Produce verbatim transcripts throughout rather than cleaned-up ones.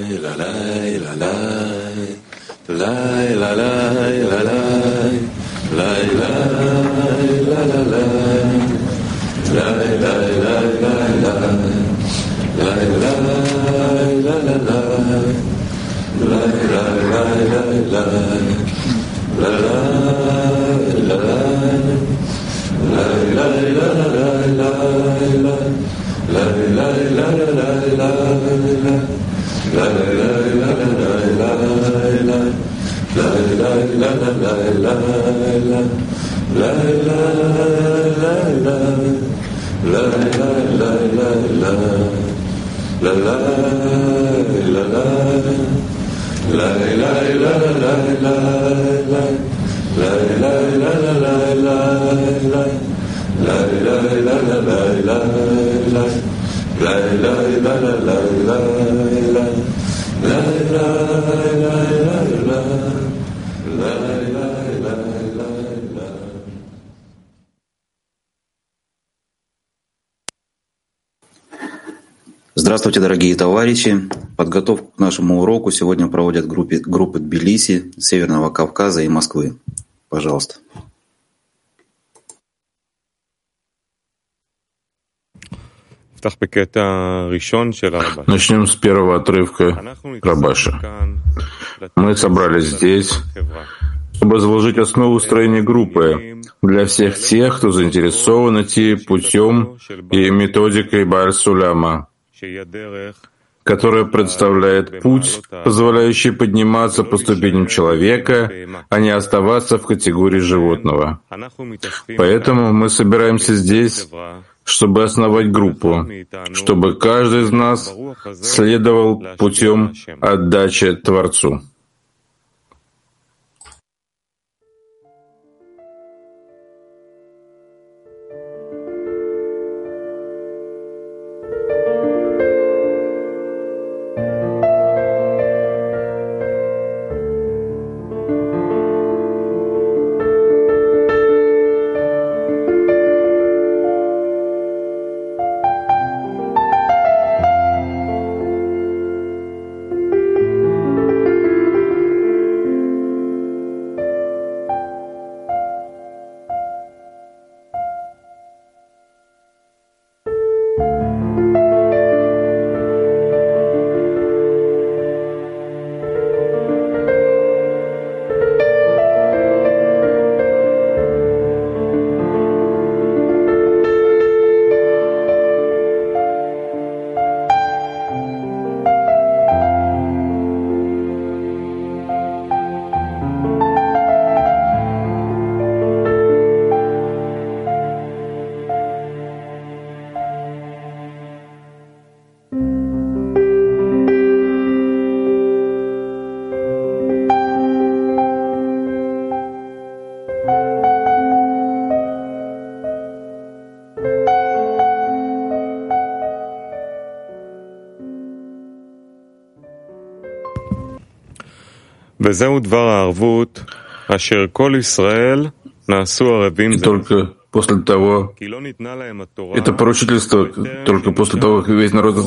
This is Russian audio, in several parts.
Здравствуйте, дорогие товарищи! Подготовку к нашему уроку сегодня проводят группы, группы Тбилиси, Северного Кавказа и Москвы. Пожалуйста. Начнем с первого отрывка Рабаша. Мы собрались здесь, чтобы заложить основу строения группы для всех тех, кто заинтересован идти путем и методикой Бааль-Суляма, которая представляет путь, позволяющий подниматься по ступеням человека, а не оставаться в категории животного. Поэтому мы собираемся здесь, чтобы основать группу, чтобы каждый из нас следовал путем отдачи Творцу. И только после того, это поручительство, только после того, как весь народ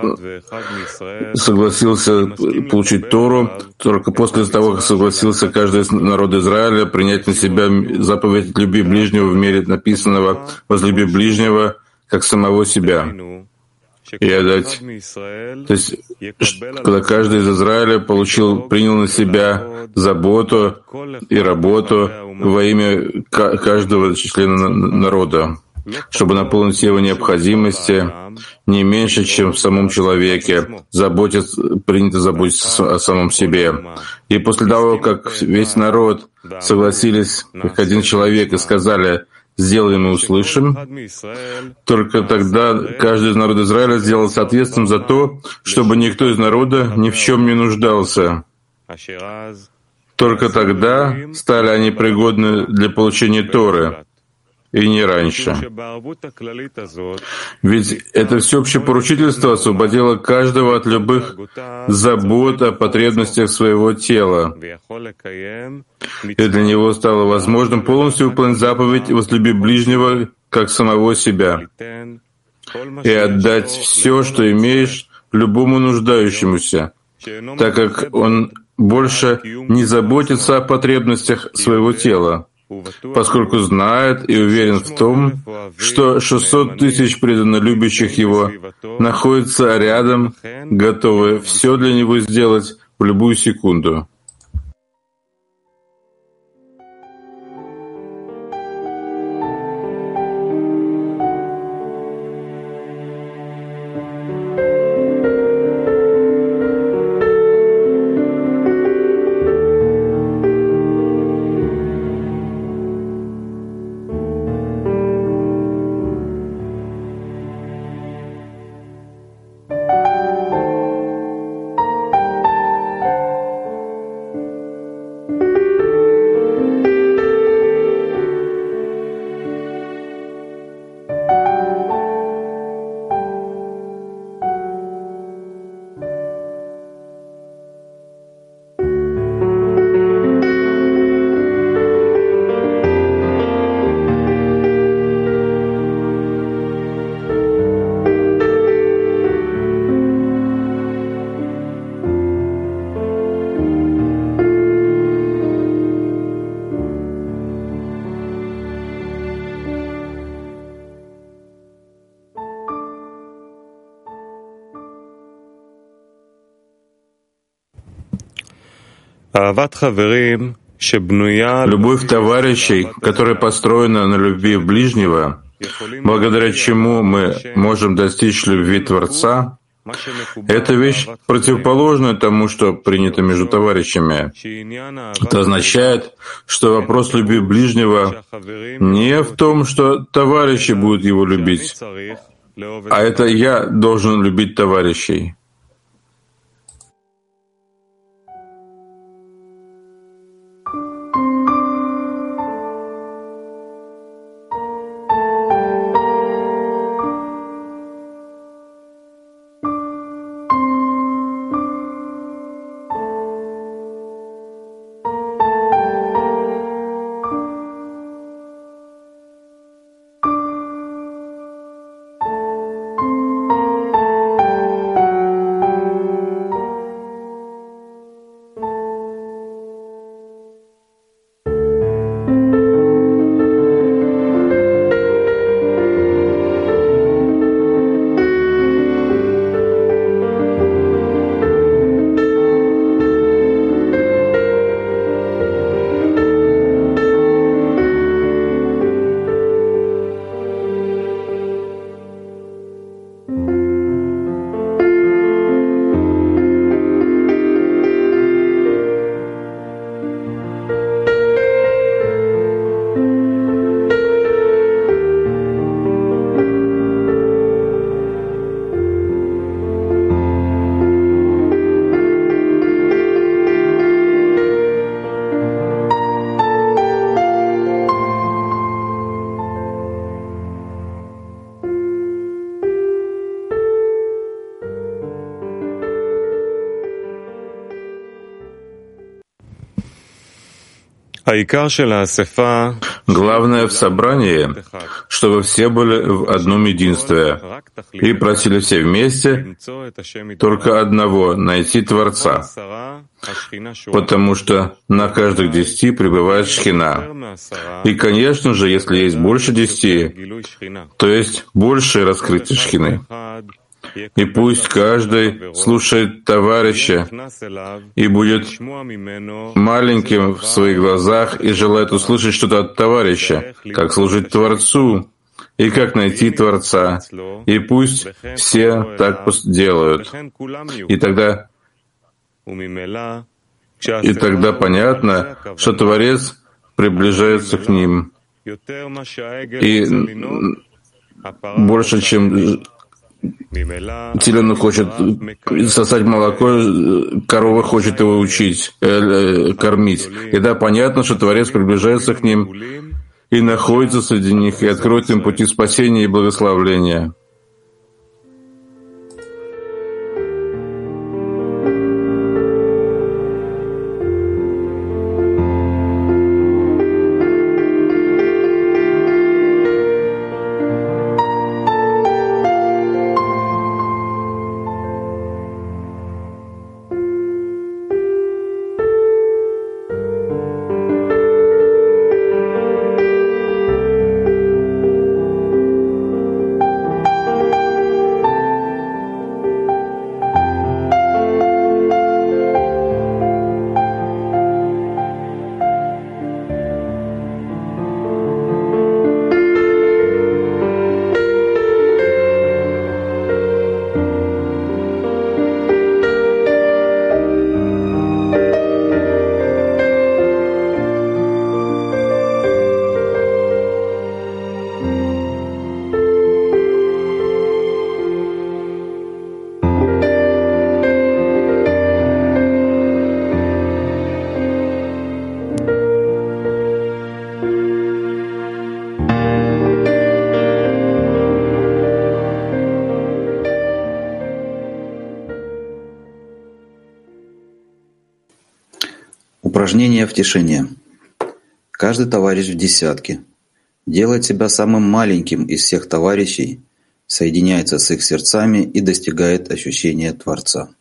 согласился получить Тору, только после того, как согласился каждый из народа Израиля принять на себя заповедь «Люби ближнего» в мире написанного «Возлюби ближнего, как самого себя». И отдать. То есть, когда каждый из Израиля получил, принял на себя заботу и работу во имя каждого члена народа, чтобы наполнить его необходимости не меньше, чем в самом человеке, заботиться, принято заботиться о самом себе. И после того, как весь народ согласились, как один человек, и сказали «сделаем и услышим», только тогда каждый из народа Израиля сделался ответственным за то, чтобы никто из народа ни в чем не нуждался. Только тогда стали они пригодны для получения Торы, и не раньше. Ведь это всеобщее поручительство освободило каждого от любых забот о потребностях своего тела. И для него стало возможным полностью выполнить заповедь «Возлюби ближнего, как самого себя», и отдать все, что имеешь, любому нуждающемуся, так как он больше не заботится о потребностях своего тела, поскольку знает и уверен в том, что шестьсот тысяч преданно любящих его находятся рядом, готовы все для него сделать в любую секунду. Любовь товарищей, которая построена на любви ближнего, благодаря чему мы можем достичь любви Творца, это вещь противоположная тому, что принято между товарищами. Это означает, что вопрос любви ближнего не в том, что товарищи будут его любить, а это я должен любить товарищей. Главное в собрании, чтобы все были в одном единстве и просили все вместе только одного — найти Творца, потому что на каждых десяти пребывает Шхина. И, конечно же, если есть больше десяти, то есть большее раскрытие Шхины. И пусть каждый слушает товарища и будет маленьким в своих глазах и желает услышать что-то от товарища, как служить Творцу и как найти Творца. И пусть все так делают. И тогда, и тогда понятно, что Творец приближается к ним. И больше, чем теленок хочет сосать молоко, корова хочет его учить, э, кормить. И да, понятно, что Творец приближается к ним и находится среди них, и откроет им пути спасения и благословления. Упражнение в тишине. Каждый товарищ в десятке делает себя самым маленьким из всех товарищей, соединяется с их сердцами и достигает ощущения Творца.